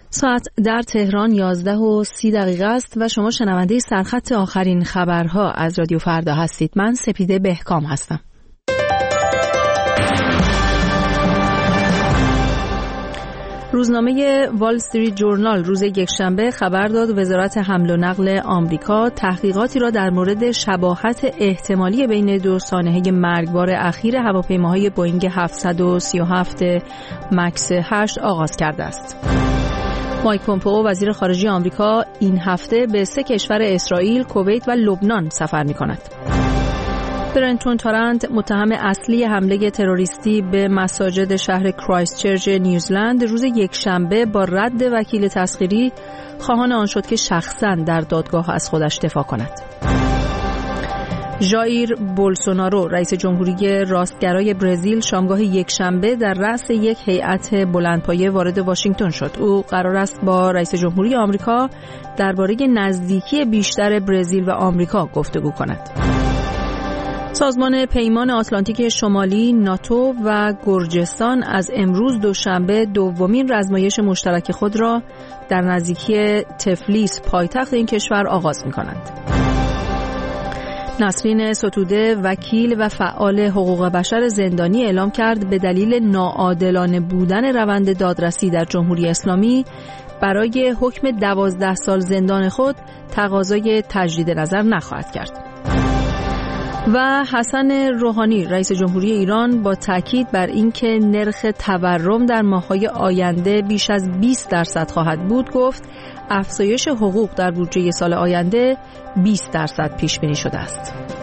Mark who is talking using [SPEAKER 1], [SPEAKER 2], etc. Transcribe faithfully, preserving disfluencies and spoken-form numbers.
[SPEAKER 1] ساعت در تهران یازده و سی دقیقه است و شما شنونده سرخط آخرین خبرها از رادیو فردا هستید. من سپیده بهکام هستم. روزنامه وال استریت جورنال روز یکشنبه خبر داد وزارت حمل و نقل آمریکا تحقیقاتی را در مورد شباهت احتمالی بین دو سانحه مرگبار اخیر هواپیماهای بوئینگ هفتصد و سی و هفت مکس هشت آغاز کرده است. مایک پومپئو وزیر خارجه آمریکا این هفته به سه کشور اسرائیل، کویت و لبنان سفر می‌کند. برنتون تارنت متهم اصلی حمله تروریستی به مساجد شهر کرایستچرچ نیوزلند روز یکشنبه با رد وکیل تسخیری خواهان آن شد که شخصاً در دادگاه از خودش دفاع کند. ژائیر بولسونارو رئیس جمهوری راستگرای برزیل شامگاه یکشنبه در رأس یک هیئت بلندپایه وارد واشنگتن شد. او قرار است با رئیس جمهوری آمریکا درباره نزدیکی بیشتر برزیل و آمریکا گفتگو کند. سازمان پیمان آتلانتیک شمالی ناتو و گرجستان از امروز دوشنبه دومین رزمایش مشترک خود را در نزدیکی تفلیس پایتخت این کشور آغاز می‌کنند. نسرین ستوده وکیل و فعال حقوق بشر زندانی اعلام کرد به دلیل ناعادلانه بودن روند دادرسی در جمهوری اسلامی برای حکم دوازده سال زندان خود تقاضای تجدید نظر نخواهد کرد. و حسن روحانی رئیس جمهوری ایران با تاکید بر اینکه نرخ تورم در ماه‌های آینده بیش از بیست درصد خواهد بود گفت افزایش حقوق در بودجه سال آینده بیست درصد پیش بینی شده است.